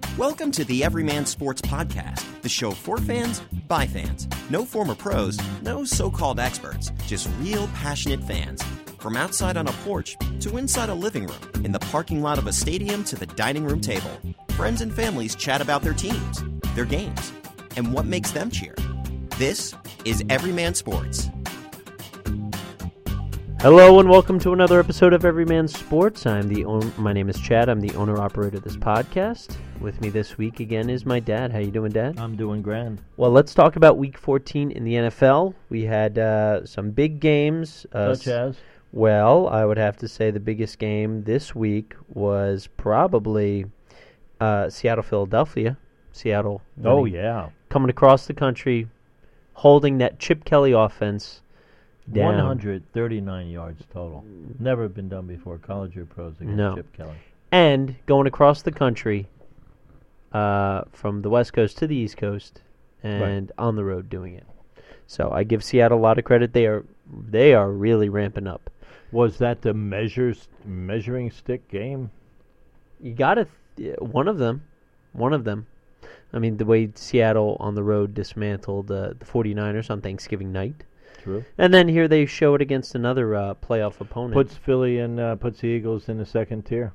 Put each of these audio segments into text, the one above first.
Welcome to the Everyman Sports Podcast, the show for fans, by fans. No former pros, no so-called experts, just real passionate fans. From outside on a porch to inside a living room, in the parking lot of a stadium to the dining room table, friends and families chat about their teams, their games, and what makes them cheer. This is Everyman Sports. Hello and welcome to another episode of Everyman Sports. My name is Chad. I'm the owner-operator of this podcast. With me this week again is my dad. How you doing, Dad? I'm doing grand. Well, let's talk about Week 14 in the NFL. We had some big games. Such as? Well, I would have to say the biggest game this week was probably Seattle-Philadelphia. Seattle. Oh, yeah. Coming across the country, holding that Chip Kelly offense down. 139 yards total. Never been done before, college or pros against Chip Kelly. And going across the country from the West Coast to the East Coast and on the road doing it. So I give Seattle a lot of credit. They are really ramping up. Was that the measuring stick game? You got to one of them. I mean, the way Seattle on the road dismantled the 49ers on Thanksgiving night. True. And then here they show it against another playoff opponent. Puts Philly and puts the Eagles in the second tier.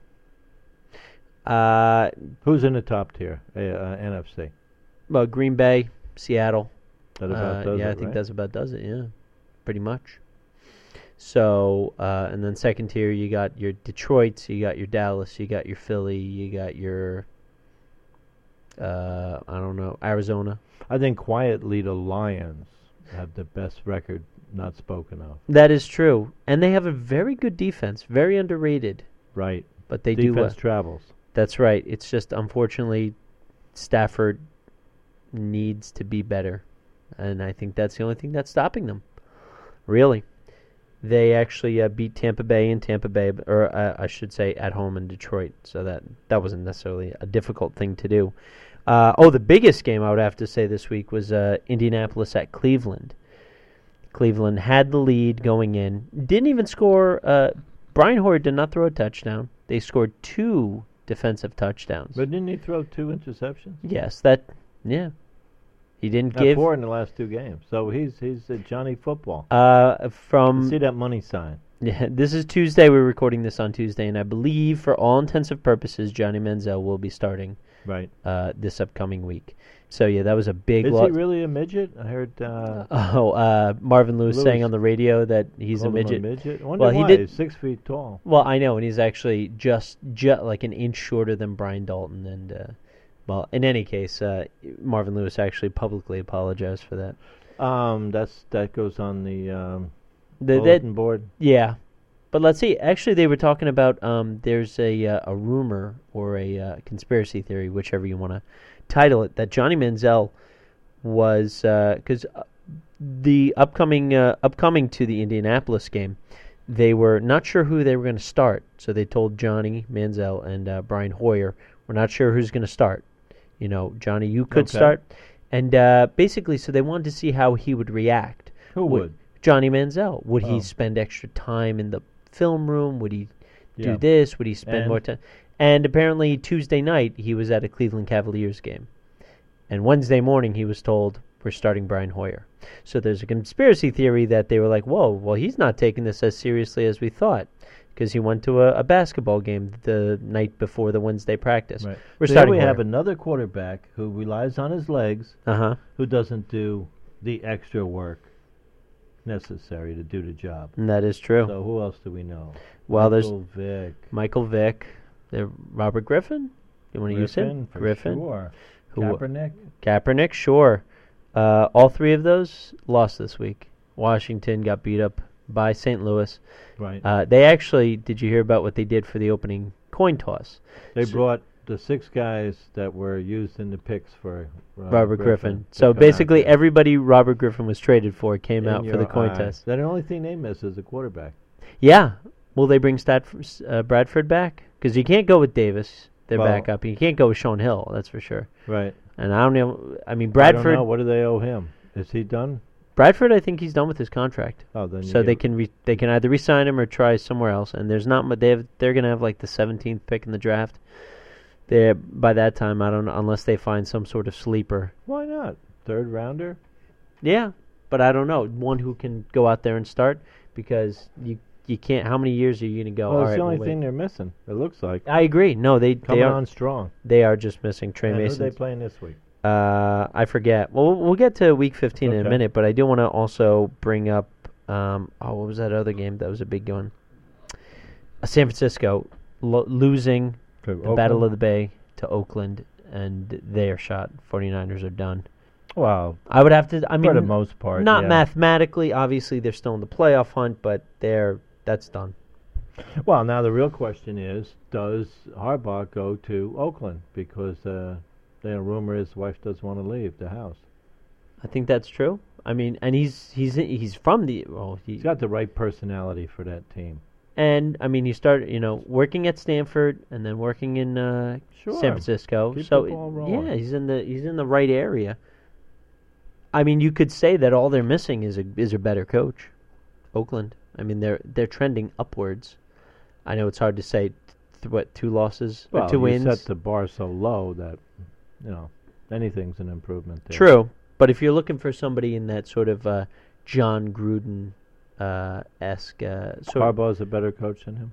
Who's in the top tier? NFC. Well, Green Bay, Seattle. That about does it, I think that's about does it. Yeah, pretty much. So, and then second tier, you got your Detroit, you got your Dallas, you got your Philly, you got your Arizona. I think quietly the Lions have the best record not spoken of. That is true. And they have a very good defense, very underrated. Right. But they defense travels. That's right. It's just, unfortunately, Stafford needs to be better. And I think that's the only thing that's stopping them. Really. They actually beat Tampa Bay, or I should say at home in Detroit. So that wasn't necessarily a difficult thing to do. The biggest game I would have to say this week was Indianapolis at Cleveland. Cleveland had the lead going in. Didn't even score. Brian Hoyer did not throw a touchdown. They scored 2 defensive touchdowns. But didn't he throw 2 interceptions? Yes, He didn't give 4 in the last 2 games. So he's a Johnny Football. See that money sign. Yeah, this is Tuesday. We're recording this on Tuesday, and I believe for all intensive purposes, Johnny Manziel will be starting this upcoming week. So yeah, that was a big loss. Is he really a midget? I heard. Marvin Lewis saying on the radio that he's a midget. I wonder why. He's 6 feet tall. Well, I know, and he's actually just like an inch shorter than Brian Dalton. And well, in any case, Marvin Lewis actually publicly apologized for that. That goes on the bulletin board. Yeah. But let's see. Actually, they were talking about there's a rumor or a conspiracy theory, whichever you want to title it, that Johnny Manziel was because the upcoming to the Indianapolis game, they were not sure who they were going to start. So they told Johnny Manziel and Brian Hoyer, "We're not sure who's going to start. You know, Johnny, you could start." And basically, so they wanted to see how he would react. Who would? Johnny Manziel. Would he spend extra time in the film room? Would he do this? Would he spend more time? And apparently Tuesday night he was at a Cleveland Cavaliers game. And Wednesday morning he was told, "We're starting Brian Hoyer." So there's a conspiracy theory that they were like, whoa, well, he's not taking this as seriously as we thought, because he went to a basketball game the night before the Wednesday practice. Right. We're starting we Hoyer. have another quarterback who relies on his legs, who doesn't do the extra work necessary to do the job. And that is true. So who else do we know? Well, Michael Vick. Robert Griffin. You want to use him? Griffin. Sure. Kaepernick, sure. All 3 of those lost this week. Washington got beat up by St. Louis. Right. They actually, did you hear about what they did for the opening coin toss? They brought the 6 guys that were used in the picks for Robert Griffin. So basically everybody Robert Griffin was traded for came out for the coin toss. That's the only thing they miss is a quarterback. Yeah. Will they bring Bradford back? Because you can't go with Davis, their backup. You can't go with Sean Hill, that's for sure. Right. And I don't know. I mean, Bradford. I don't know. What do they owe him? Is he done? Bradford, I think he's done with his contract. Oh, then so they can either re-sign him or try somewhere else. And there's not much. They're going to have like the 17th pick in the draft. By that time, I don't know, unless they find some sort of sleeper. Why not? Third rounder? Yeah, but I don't know. One who can go out there and start, because you can't. How many years are you going to go? Well, All it's right, the only we'll thing wait. they're missing. It looks like I agree. No, they coming are on strong. They are just missing Trey And Mason. who are they playing this week? I forget. Well, we'll get to Week 15 in a Okay. minute, but I do want to also bring up. What was that other game that was a big one? San Francisco losing the Battle of the Bay to Oakland, and they are shot. 49ers are done. Well, I would have to. I mean, for the most part, not yeah. mathematically. Obviously, they're still in the playoff hunt, but that's done. Well, now the real question is, does Harbaugh go to Oakland? Because the rumor is his wife doesn't want to leave the house. I think that's true. I mean, and he's from the He's got the right personality for that team. And I mean, he started, working at Stanford and then working in Sure. San Francisco. Keep So the ball rolling. yeah, he's in the right area. I mean, you could say that all they're missing is a better coach. Oakland. I mean, they're trending upwards. I know it's hard to say. 2 losses or 2 wins? You set the bar so low that anything's an improvement there. True, but if you're looking for somebody in that sort of John Gruden esque Harbaugh's a better coach than him.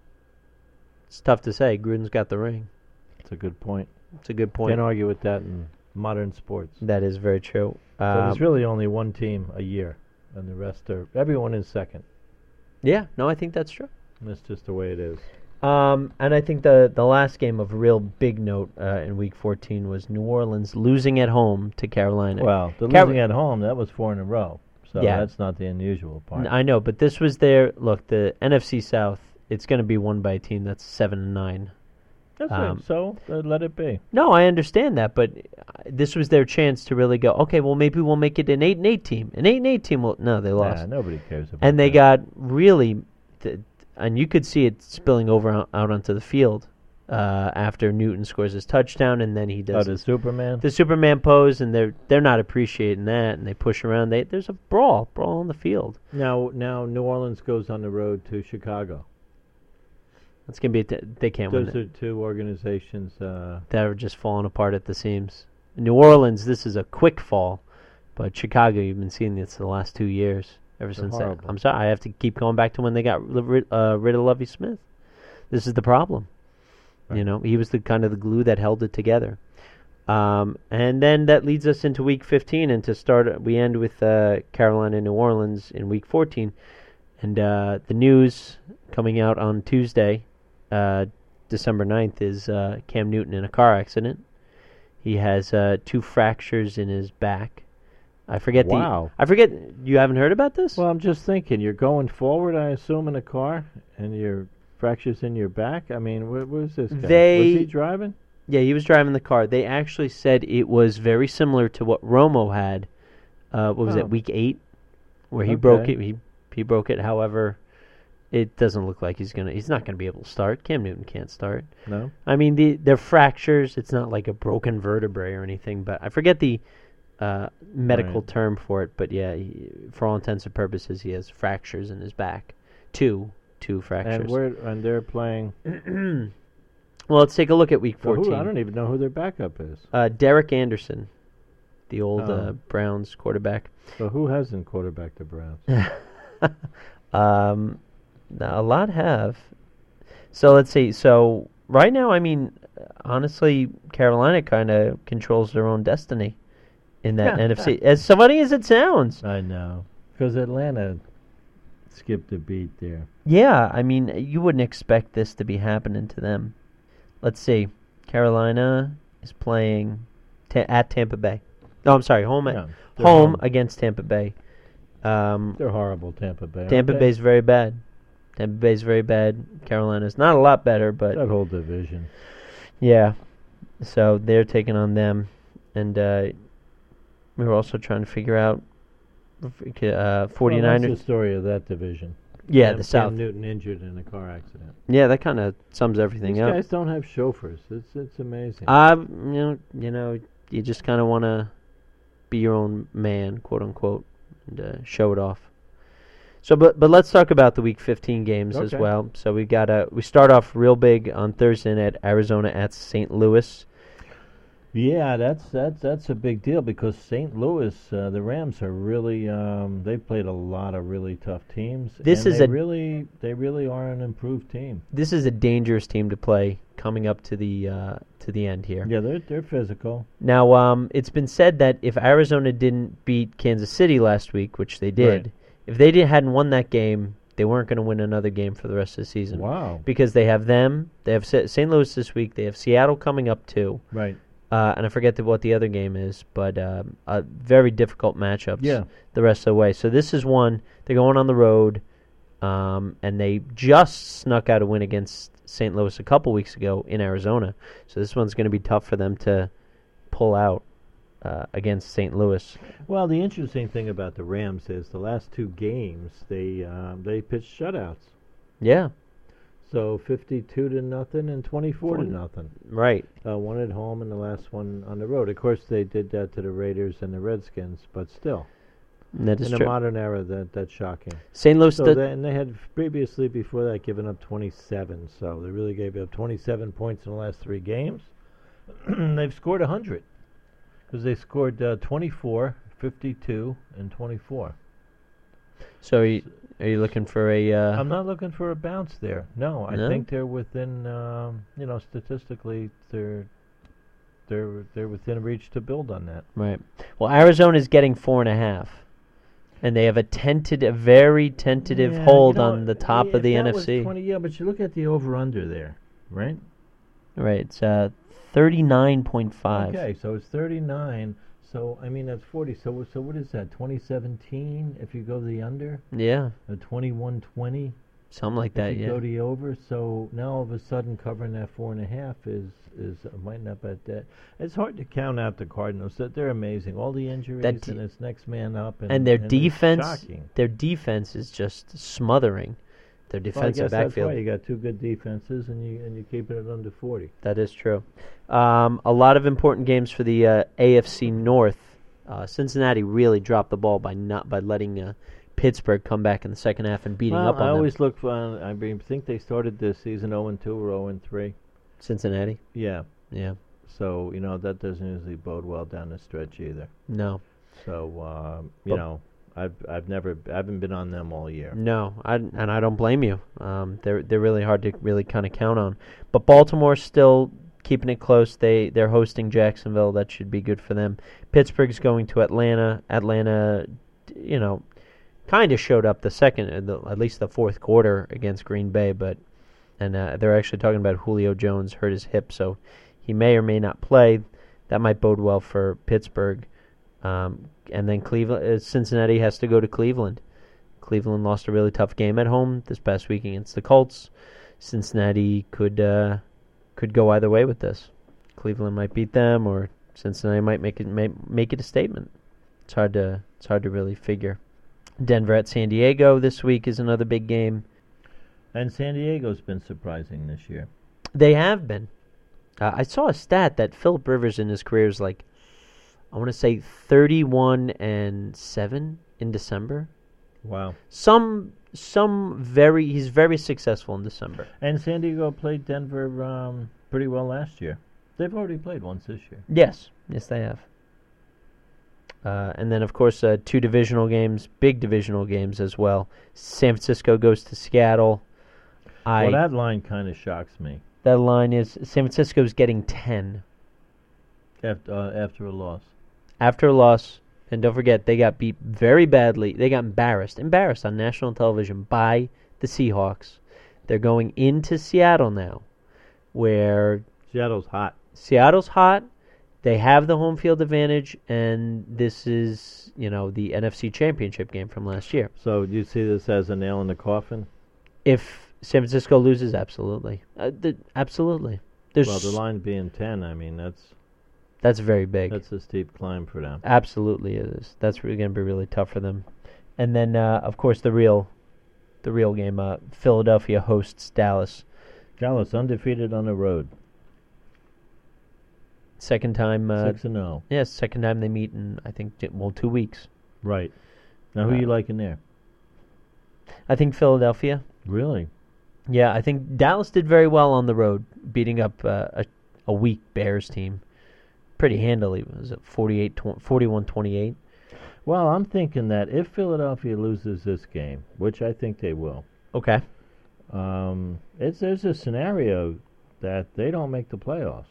It's tough to say. Gruden's got the ring. It's a good point. It's a good point. Can't argue with that in modern sports. That is very true. So there's really only one team a year, and the rest everyone is second. Yeah, no, I think that's true. And that's just the way it is. And I think the last game of real big note in Week 14 was New Orleans losing at home to Carolina. Well, losing at home, that was 4 in a row. So Yeah. that's not the unusual part. I know, but this was the NFC South. It's going to be won by a team that's 7-9. That's right. So let it be. No, I understand that, but this was their chance to really go, okay, well, maybe we'll make it an 8-8 team. An 8-8 team will... No, they lost. Nah, nobody cares about And they that. got really... And you could see it spilling over out onto the field after Newton scores his touchdown, and then he does the Superman? the Superman pose, and they're not appreciating that, and they push around. There's a brawl on the field. Now New Orleans goes on the road to Chicago. It's gonna be they can't win. Those are two organizations. That are just falling apart at the seams. New Orleans, this is a quick fall, but Chicago, you've been seeing this the last 2 years. Ever They're since that, horrible. I'm sorry, I have to keep going back to when they got rid of Lovie Smith. This is the problem. Right. He was the kind of the glue that held it together. And then that leads us into Week 15, and to start, we end with Carolina and New Orleans in Week 14. And the news coming out on Tuesday, December 9th, is Cam Newton in a car accident. He has 2 fractures in his back. I forget. You haven't heard about this? Well, I'm just thinking. You're going forward, I assume, in a car, and your fractures in your back. I mean, where's this guy? Was he driving? Yeah, he was driving the car. They actually said it was very similar to what Romo had. What was it, Week 8, where he broke it. He broke it. However, it doesn't look like he's not gonna be able to start. Cam Newton can't start. No. I mean, they're fractures. It's not like a broken vertebrae or anything. But I forget the medical term for it. But yeah, for all intents and purposes, he has fractures in his back. Two fractures. And they're playing. Well, let's take a look at Week 14. I don't even know who their backup is. Derek Anderson, the old Browns quarterback. So who hasn't quarterbacked the Browns? A lot have. So let's see. So right now, I mean, honestly, Carolina kind of controls their own destiny in that NFC. As funny as it sounds. I know. Because Atlanta skipped a beat there. Yeah, I mean, you wouldn't expect this to be happening to them. Let's see. Carolina is playing at Tampa Bay. No, I'm sorry, home against Tampa Bay. They're horrible, Tampa Bay. Tampa Bay's very bad. Carolina's not a lot better, but that whole division. Yeah. So they're taking on them, and we were also trying to figure out 49ers. Well, that's the story of that division. Yeah, the South. Cam Newton injured in a car accident. Yeah, that kind of sums everything up. These guys don't have chauffeurs. It's amazing. You just kind of want to be your own man, quote unquote, and show it off. So, but let's talk about the Week 15 games as well. So we start off real big on Thursday night, Arizona at St. Louis. Yeah, that's a big deal because St. Louis, the Rams are really they played a lot of really tough teams. They really are an improved team. This is a dangerous team to play coming up to the end here. Yeah, they're physical. Now, it's been said that if Arizona didn't beat Kansas City last week, which they did, if they hadn't won that game, they weren't going to win another game for the rest of the season. Wow! Because they have St. Louis this week. They have Seattle coming up too. Right. And I forget what the other game is, but very difficult matchups the rest of the way. So this is one, they're going on the road, and they just snuck out a win against St. Louis a couple weeks ago in Arizona. So this one's going to be tough for them to pull out against St. Louis. Well, the interesting thing about the Rams is the last two games, they pitched shutouts. Yeah. So 52-0 and 24-0. Right. One at home and the last one on the road. Of course, they did that to the Raiders and the Redskins, but still, that is in true. a modern era, that's shocking. St. Louis. And they had previously before that given up 27. So they really gave up 27 points in the last three games. They've scored 100 because they scored 24, 52, and 24. So are you looking for a... I'm not looking for a bounce there. No, I think they're within, statistically, they're within reach to build on that. Right. Well, Arizona's getting 4.5, and they have a very tentative hold on the top of the NFC. Was 20, but you look at the over/under there, right? Right. It's 39.5. Okay, so it's 39. So, I mean, that's 40. So what is that, 2017 if you go the under? Yeah. 21-20? Something like that, if you go the over. So now all of a sudden covering that 4.5 is might not bet that. It's hard to count out the Cardinals. They're amazing. All the injuries and it's next man up. And their defense, is just smothering. Their defensive backfield. That's why you got two good defenses and you keeping it under 40. That is true. A lot of important games for the AFC North. Cincinnati really dropped the ball by letting Pittsburgh come back in the second half and beating up on them. I always look for. I think they started this season 0-2 or 0-3. Cincinnati. Yeah. Yeah. So that doesn't usually bode well down the stretch either. No. So I haven't been on them all year. No, I don't blame you. They're really hard to really kind of count on. But Baltimore's still keeping it close. They're hosting Jacksonville. That should be good for them. Pittsburgh's going to Atlanta. Atlanta, kind of showed up at least the fourth quarter against Green Bay, and they're actually talking about Julio Jones hurt his hip, so he may or may not play. That might bode well for Pittsburgh. And then Cincinnati has to go to Cleveland. Cleveland lost a really tough game at home this past week against the Colts. Cincinnati could go either way with this. Cleveland might beat them, or Cincinnati might make it a statement. It's hard to really figure. Denver at San Diego this week is another big game. And San Diego's been surprising this year. They have been. I saw a stat that Phillip Rivers in his career is like, I want to say 31-7 in December. Wow. He's very successful in December. And San Diego played Denver pretty well last year. They've already played once this year. Yes, they have. And then, of course, two divisional games, big divisional games as well. San Francisco goes to Seattle. Well, that line kind of shocks me. That line is San Francisco's getting 10. After a loss. After a loss, and don't forget, they got beat very badly. They got embarrassed on national television by the Seahawks. They're going into Seattle now, where Seattle's hot. They have the home field advantage, and this is, the NFC Championship game from last year. So do you see this as a nail in the coffin? If San Francisco loses, absolutely. Absolutely. Well, the line being 10, I mean, that's very big. That's a steep climb for them. Absolutely it is. That's really going to be really tough for them. And then, of course, the real game, Philadelphia hosts Dallas. Dallas undefeated on the road. Second time. 6-0. Yes, second time they meet in, I think, 2 weeks. Right. Now, who are you liking there? I think Philadelphia. Really? Yeah, I think Dallas did very well on the road, beating up a weak Bears team pretty handily. Was it 41-28? Well, I'm thinking that if Philadelphia loses this game, which I think they will, Okay. there's a scenario that they don't make the playoffs.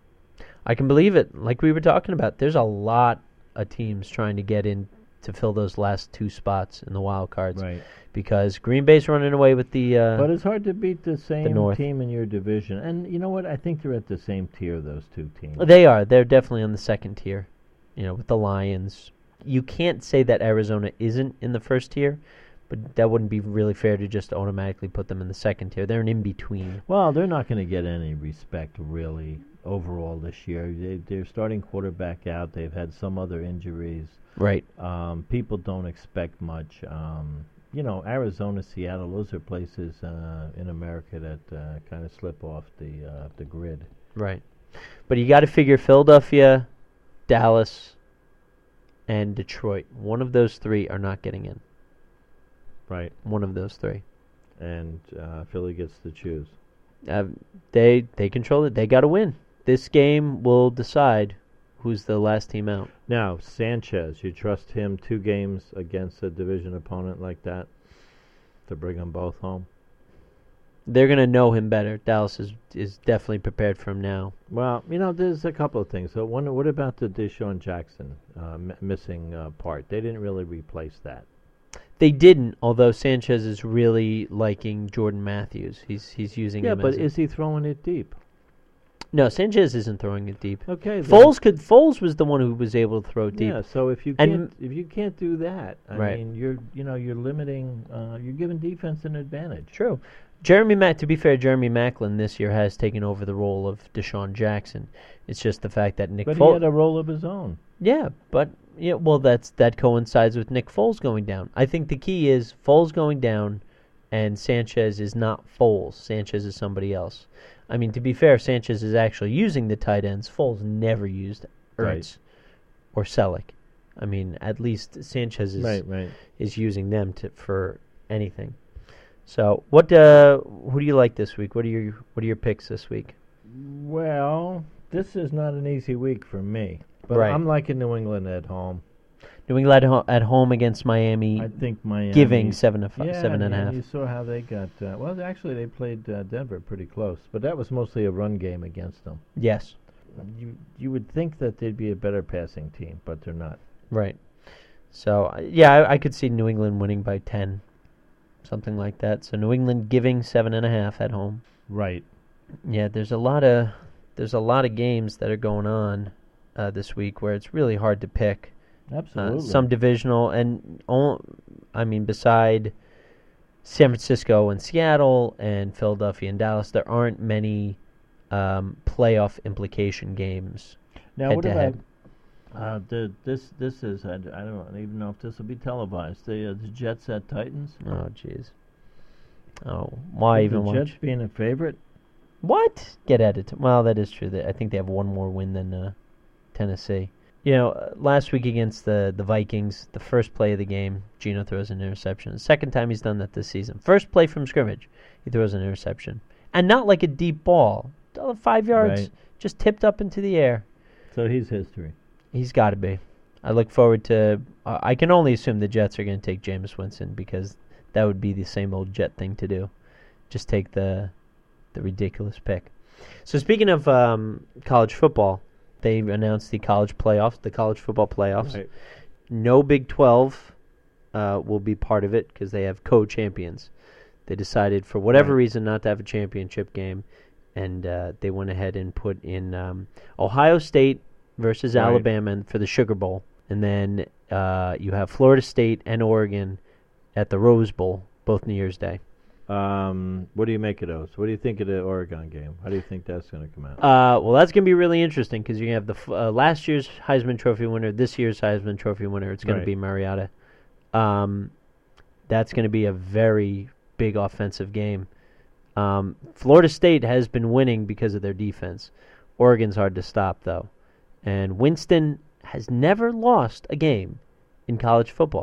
I can believe it. Like we were talking about, there's a lot of teams trying to get in to fill those last two spots in the wild cards. Right. Because Green Bay's running away with the But it's hard to beat the same North. team in your division. And you know what? I think they're at the same tier, those two teams. They are. They're definitely on the second tier. With the Lions. You can't say that Arizona isn't in the first tier, but that wouldn't be really fair to just automatically put them in the second tier. They're an in-between. Well, they're not going to get any respect, really, overall this year. They're starting quarterback out. They've had some other injuries. Right. People don't expect much. Arizona, Seattle, those are places in America that kind of slip off the grid. Right. But you got to figure Philadelphia, Dallas, and Detroit. One of those three are not getting in. Right. One of those three. And Philly gets to choose. They control it. They got to win. This game will decide who's the last team out. Now, Sanchez, you trust him 2 games against a division opponent like that to bring them both home? They're going to know him better. Dallas is definitely prepared for him now. Well, there's a couple of things. So what about the Deshaun Jackson missing part? They didn't really replace that. They didn't, although Sanchez is really liking Jordan Matthews. He's using him. Yeah, but is he throwing it deep? No, Sanchez isn't throwing it deep. Okay. Foles was the one who was able to throw deep. Yeah. So if you can't do that, I mean, you're limiting. You're giving defense an advantage. True. To be fair, Jeremy Maclin this year has taken over the role of Deshaun Jackson. It's just the fact that Nick Foles. But he had a role of his own. Yeah, but that coincides with Nick Foles going down. I think the key is Foles going down, and Sanchez is not Foles. Sanchez is somebody else. I mean, to be fair, Sanchez is actually using the tight ends. Foles never used Ertz or Selleck. I mean, at least Sanchez is using them for anything. So, who do you like this week? What are your picks this week? Well, this is not an easy week for me, but Right. I'm liking New England at home. New England at home against Miami. I think Miami giving 7.5. You saw how they got. Actually, they played Denver pretty close, but that was mostly a run game against them. Yes. You would think that they'd be a better passing team, but they're not. Right. So I could see New England winning by 10, something like that. So New England giving 7.5 at home. Right. Yeah, there's a lot of games that are going on this week where it's really hard to pick. Absolutely. Some divisional beside San Francisco and Seattle and Philadelphia and Dallas, there aren't many playoff implication games. Now, what about this is I don't even know if this will be televised. The Jets at Titans. Oh, jeez. Oh, why even watch? The Jets being a favorite? What? Get at it. Well, that is true. I think they have one more win than Tennessee. Last week against the Vikings, the first play of the game, Geno throws an interception. The second time he's done that this season. First play from scrimmage, he throws an interception. And not like a deep ball. 5 yards, just tipped up into the air. So he's history. He's got to be. I look forward to... I can only assume the Jets are going to take Jameis Winston because that would be the same old Jet thing to do. Just take the ridiculous pick. So speaking of college football... They announced the college football playoffs. Right. No Big 12 will be part of it because they have co-champions. They decided for whatever reason not to have a championship game, and they went ahead and put in Ohio State versus Alabama for the Sugar Bowl. And then you have Florida State and Oregon at the Rose Bowl, both New Year's Day. What do you make of those? What do you think of the Oregon game? How do you think that's going to come out? Well, that's going to be really interesting because you have the last year's Heisman Trophy winner, this year's Heisman Trophy winner. It's going to be Mariota. That's going to be a very big offensive game. Florida State has been winning because of their defense. Oregon's hard to stop, though. And Winston has never lost a game in college football.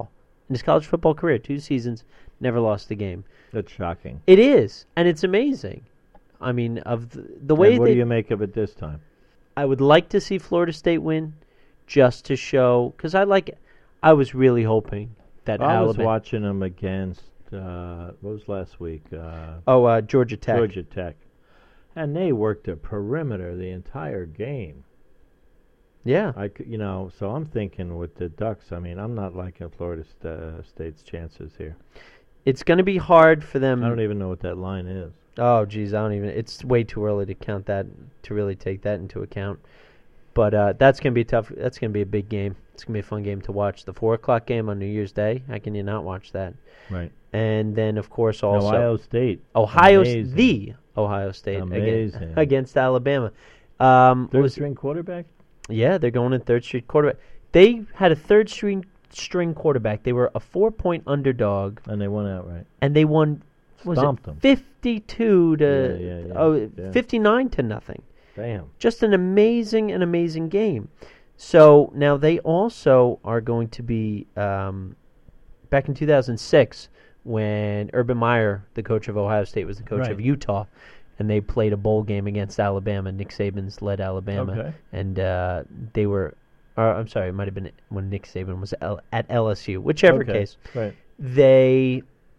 in his college football career, 2 seasons, never lost a game. That's shocking. It is, and it's amazing. I mean, of the way And what do you make of it this time? I would like to see Florida State win, just to show, because I was really hoping that I was Alabama. watching them against, what was last week? Georgia Tech. Georgia Tech. And they worked a perimeter the entire game. Yeah. So I'm thinking with the Ducks, I mean, I'm not liking Florida State's chances here. It's going to be hard for them. I don't even know what that line is. Oh, geez, I don't even. It's way too early to count that, to really take that into account. But that's going to be tough. That's going to be a big game. It's going to be a fun game to watch. The 4 o'clock game on New Year's Day. How can you not watch that? Right. And then, of course, also Ohio State. the Ohio State Amazing. against Alabama. Third-string quarterback? Yeah, they're going in third-string quarterback. They had a third-string quarterback. They were a 4-point underdog. And they won outright. And they won, Stomped them. 52 to 59 to nothing. Damn. Just an amazing game. So now they also are going to be back in 2006 when Urban Meyer, the coach of Ohio State, was the coach of Utah, and they played a bowl game against Alabama. Nick Saban's led Alabama, and they were. I'm sorry, it might have been when Nick Saban was at LSU. Whichever case, they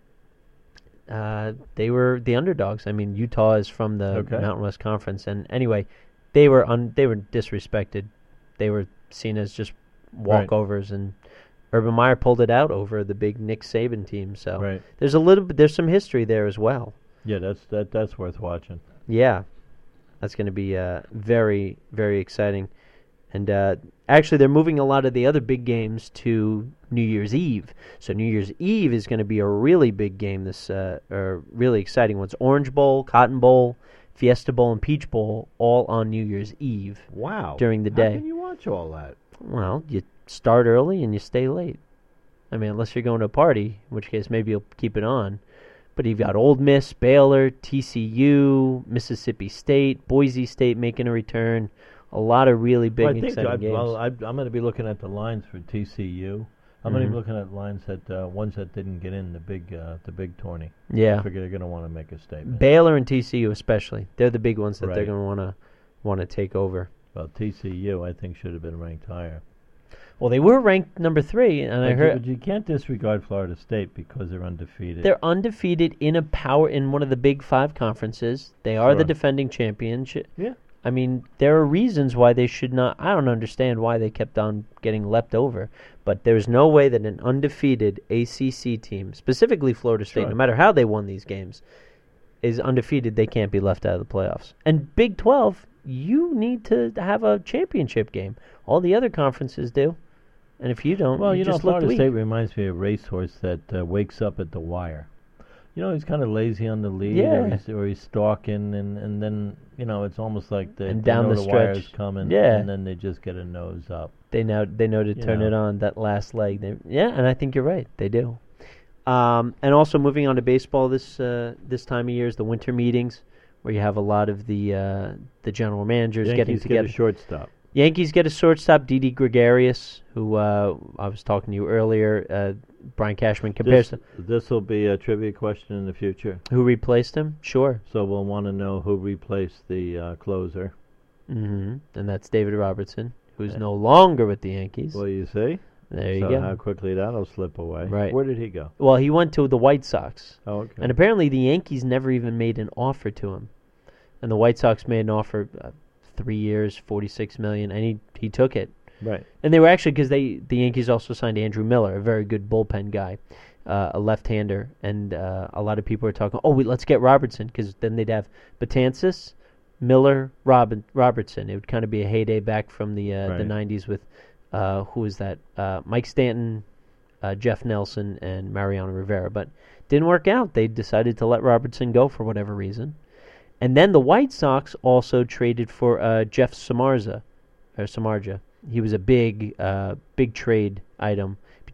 were the underdogs. I mean, Utah is from the Mountain West Conference, and anyway, they were disrespected. They were seen as just walkovers, and Urban Meyer pulled it out over the big Nick Saban team. So there's some history there as well. Yeah, that's worth watching. Yeah, that's going to be very, very exciting. And actually, they're moving a lot of the other big games to New Year's Eve. So New Year's Eve is going to be a really big game. Or really exciting ones: Orange Bowl, Cotton Bowl, Fiesta Bowl, and Peach Bowl, all on New Year's Eve. Wow! During the day. How can you watch all that? Well, you start early and you stay late. I mean, unless you're going to a party, in which case maybe you'll keep it on. But you've got Ole Miss, Baylor, TCU, Mississippi State, Boise State making a return. A lot of really big, exciting games. Well, I'm going to be looking at the lines for TCU. I'm going to be looking at lines that ones that didn't get in the big tourney. Yeah, I figure they're going to want to make a statement. Baylor and TCU especially, they're the big ones that they're going to want to take over. Well, TCU I think should have been ranked higher. Well, they were ranked number 3, and I heard. But you can't disregard Florida State because they're undefeated. They're undefeated in one of the Big 5 conferences. They are the defending champions. Yeah. I mean, there are reasons why they should not. I don't understand why they kept on getting leapt over. But there's no way that an undefeated ACC team, specifically Florida State, no matter how they won these games, is undefeated. They can't be left out of the playoffs. And Big 12, you need to have a championship game. All the other conferences do. And if you don't, well, you just Florida look State weak. Reminds me of a racehorse that wakes up at the wire. He's kind of lazy on the lead, or he's stalking, and then it's almost like they down know the the wire's stretch, coming, and then they just get a nose up. They know to turn it on that last leg. And I think you're right. They do. And also moving on to baseball this time of year is the winter meetings, where you have a lot of the general managers getting together. Yankees get a shortstop. Yankees get a shortstop, Didi Gregorius, who I was talking to you earlier. Brian Cashman compares to. This will be a trivia question in the future. Who replaced him? Sure. So we'll want to know who replaced the closer. Mm-hmm. And that's David Robertson, who's no longer with the Yankees. Well, you see. There you go. How quickly that'll slip away. Right. Where did he go? Well, he went to the White Sox. Oh, okay. And apparently the Yankees never even made an offer to him. And the White Sox made an offer, 3 years, $46 million, and he took it. Right. And they were actually, because the Yankees also signed Andrew Miller, a very good bullpen guy, a left-hander, and a lot of people are talking, let's get Robertson, because then they'd have Betances, Miller, Robertson. It would kind of be a heyday back from the 90s with, who was that? Mike Stanton, Jeff Nelson, and Mariano Rivera. But didn't work out. They decided to let Robertson go for whatever reason. And then the White Sox also traded for Jeff Samardzija. He was a big trade item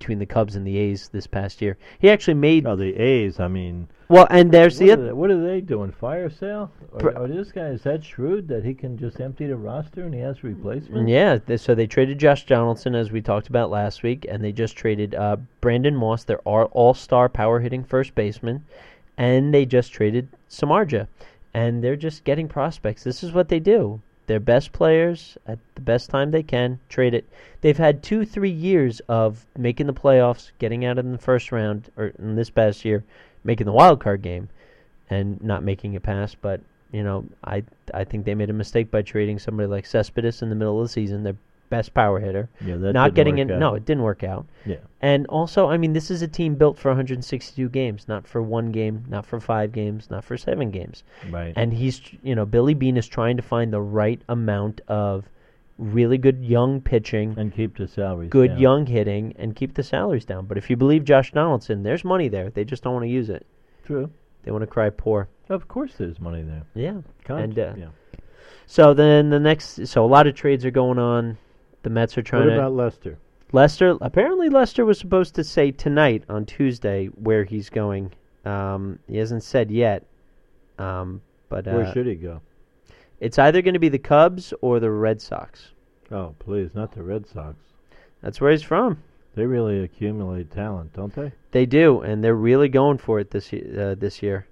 between the Cubs and the A's this past year. He actually made the A's, I mean... Well, and there's the other... What are they doing, fire sale? Or this guy, is that shrewd that he can just empty the roster and he has replacements? Yeah, so they traded Josh Donaldson, as we talked about last week, and they just traded Brandon Moss, their all-star power-hitting first baseman, and they just traded Samardzija. And they're just getting prospects. This is what they do. Their best players at the best time they can, trade it. They've had 2-3 years of making the playoffs, getting out in the first round, or in this past year, making the wild card game, and not making it past. But I think they made a mistake by trading somebody like Cespedes in the middle of the season, their best power hitter. Yeah, that not getting in. No, it didn't work out. Yeah, and also, I mean, this is a team built for 162 games, not for 1 game, not for 5 games, not for 7 games. Right. And he's, Billy Beane is trying to find the right amount of really good young pitching and keep the salaries good down. Young hitting, and keep the salaries down. But if you believe Josh Donaldson, there's money there. They just don't want to use it. True. They want to cry poor. Of course there's money there. Yeah. Yeah. So then a lot of trades are going on. The Mets are trying What about Lester? Apparently Lester was supposed to say tonight on Tuesday where he's going. He hasn't said yet. But Where should he go? It's either going to be the Cubs or the Red Sox. Oh, please, not the Red Sox. That's where he's from. They really accumulate talent, don't they? They do, and they're really going for it this year,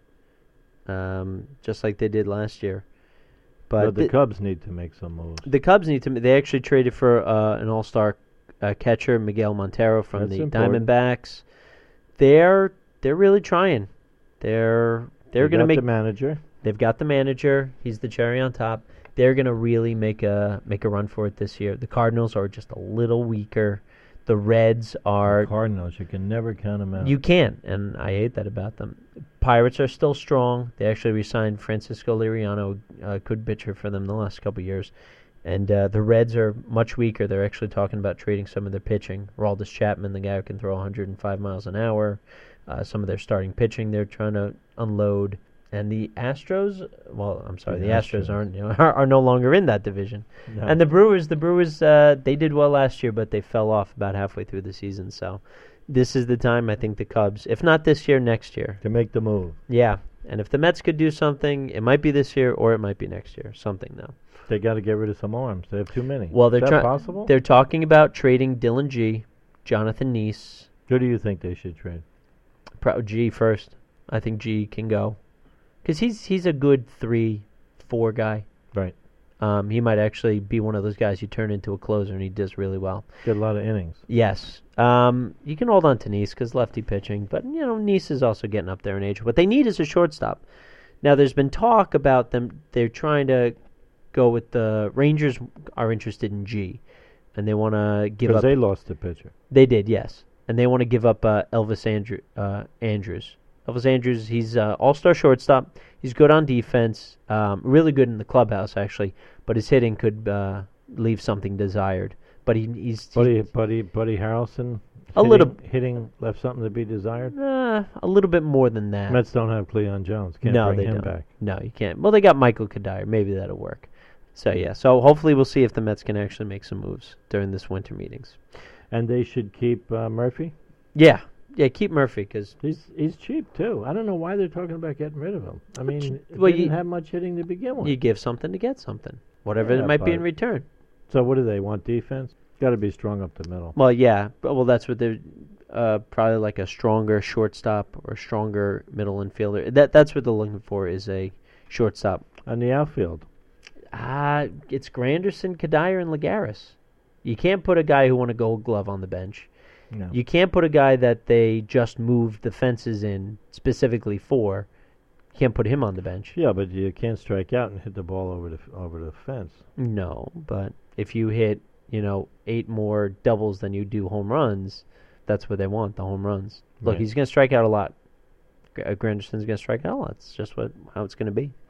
just like they did last year. But the Cubs need to make some moves. The Cubs need to. They actually traded for an all-star catcher, Miguel Montero from That's the important. Diamondbacks. They're really trying. They're going to make the manager. They've got the manager. He's the cherry on top. They're going to really make a run for it this year. The Cardinals are just a little weaker. The Reds are... Cardinals, you can never count them out. You can, and I hate that about them. Pirates are still strong. They actually re-signed Francisco Liriano, a good pitcher for them the last couple of years. And the Reds are much weaker. They're actually talking about trading some of their pitching. Aroldis Chapman, the guy who can throw 105 miles an hour. Some of their starting pitching they're trying to unload. And the Astros, the Astros are no longer in that division. No. And the Brewers, they did well last year, but they fell off about halfway through the season. So this is the time, I think, the Cubs, if not this year, next year. To make the move. Yeah. And if the Mets could do something, it might be this year or it might be next year. Something, though. They got to get rid of some arms. They have too many. Well, is that possible? They're talking about trading Dylan G, Jonathan Neese. Who do you think they should trade? G first. I think G can go. Because he's a good 3-4 guy. Right. He might actually be one of those guys you turn into a closer, and he does really well. Get a lot of innings. Yes. You can hold on to Neese because lefty pitching, but Neese is also getting up there in age. What they need is a shortstop. Now, there's been talk about them. They're trying to go with the Rangers are interested in G, and they want to give up. Because they lost a pitcher. They did, yes, and they want to give up Elvis Andrews. Elvis Andrews, he's all-star shortstop. He's good on defense, really good in the clubhouse actually, but his hitting could leave something desired. But he's Buddy Harrelson. Hitting left something to be desired. A little bit more than that. Mets don't have Cleon Jones. Can't bring him back. No, you can't. Well, they got Michael Kadire. Maybe that'll work. So yeah. So hopefully we'll see if the Mets can actually make some moves during this winter meetings. And they should keep Murphy. Yeah. Yeah, keep Murphy because he's cheap too. I don't know why they're talking about getting rid of him. I mean, well, he didn't have much hitting to begin with. You give something to get something, whatever it might be in return. So what do they want? Defense? Got to be strong up the middle. Well, yeah. Well, that's what they're probably like a stronger shortstop or stronger middle infielder. That's what they're looking for is a shortstop. On the outfield? It's Granderson, Kadire, and Lagares. You can't put a guy who won a Gold Glove on the bench. No. You can't put a guy that they just moved the fences in specifically for. You can't put him on the bench. Yeah, but you can't strike out and hit the ball over the fence. No, but if you hit 8 more doubles than you do home runs, that's what they want, the home runs. Look, Right. he's going to strike out a lot. Granderson's going to strike out a lot. It's just how it's going to be.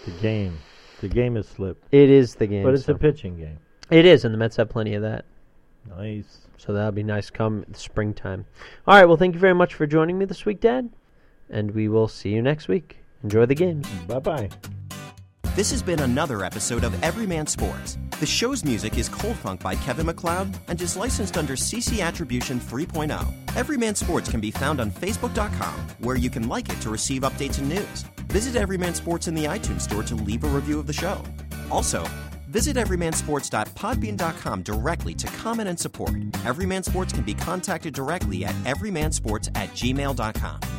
The game has slipped. It is the game. But it's a pitching game. It is, and the Mets have plenty of that. Nice. So that'll be nice come springtime. All right, well, thank you very much for joining me this week, Dad. And we will see you next week. Enjoy the games. Bye-bye. This has been another episode of Everyman Sports. The show's music is Cold Funk by Kevin MacLeod and is licensed under CC Attribution 3.0. Everyman Sports can be found on Facebook.com, where you can like it to receive updates and news. Visit Everyman Sports in the iTunes Store to leave a review of the show. Also, visit everymansports.podbean.com directly to comment and support. Everyman Sports can be contacted directly at everymansports@gmail.com.